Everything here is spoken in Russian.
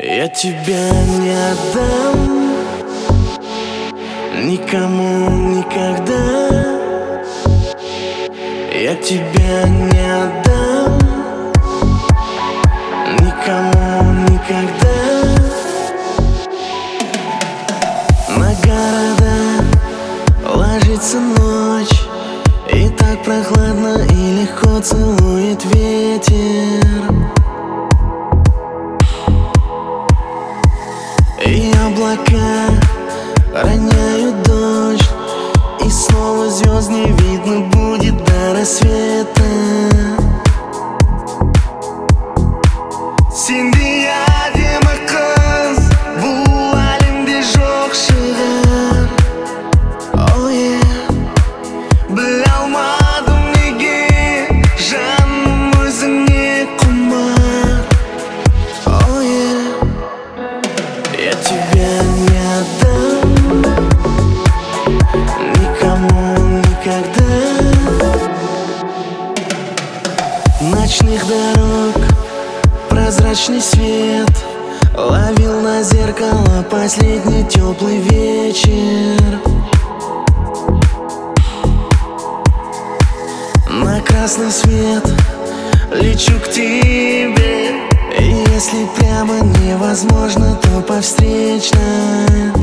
Я тебя не отдам никому никогда. Я тебя не отдам никому никогда. На города ложится ночь, и так прохладно и легко целует ветер. И облака роняют дождь, и снова звезд не видно будет до рассвета. Сенде әдемі қыз, бұл әлемде жоқ шығар. Oh yeah. Біле алмадым неге жаным өзіңе құмар. Oh yeah. Я тебя не отдам никому никогда. Ночных дорог прозрачный свет ловил на зеркало последний теплый вечер. На красный свет лечу к тебе, и если прямо невозможно, то по встречной.